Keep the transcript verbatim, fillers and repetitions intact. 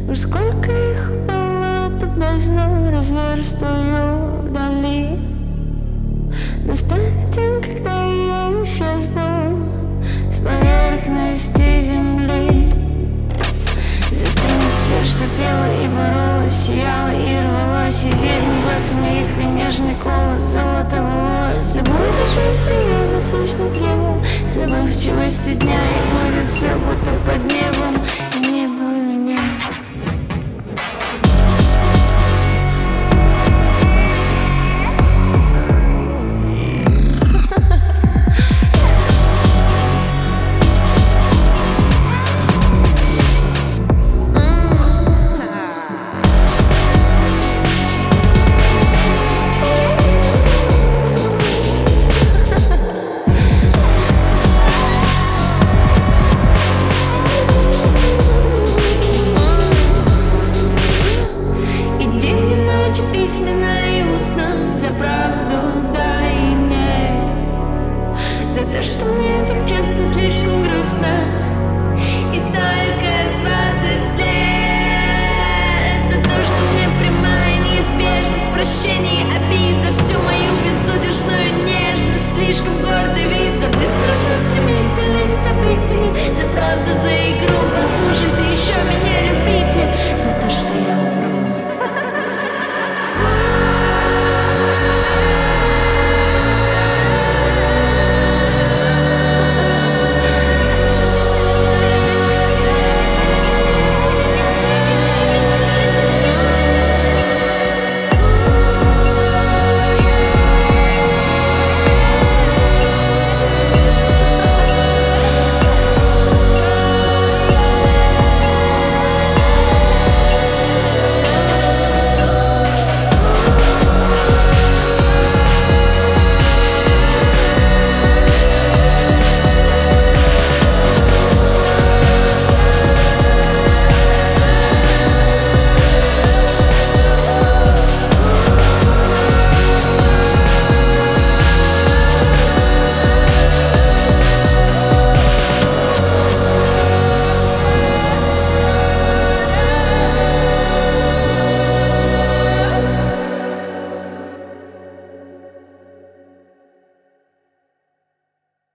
Уж сколько их было, эту бездну разверстую вдали. Настанет день, когда я исчезну с поверхности земли. Застынет все, что пело и боролось, сияло и рвалось, и зелень глаз моих, и нежный голос, золото волос. Забудешь, если я насущным днем, забывчивостью дня, и будет все будто под небом.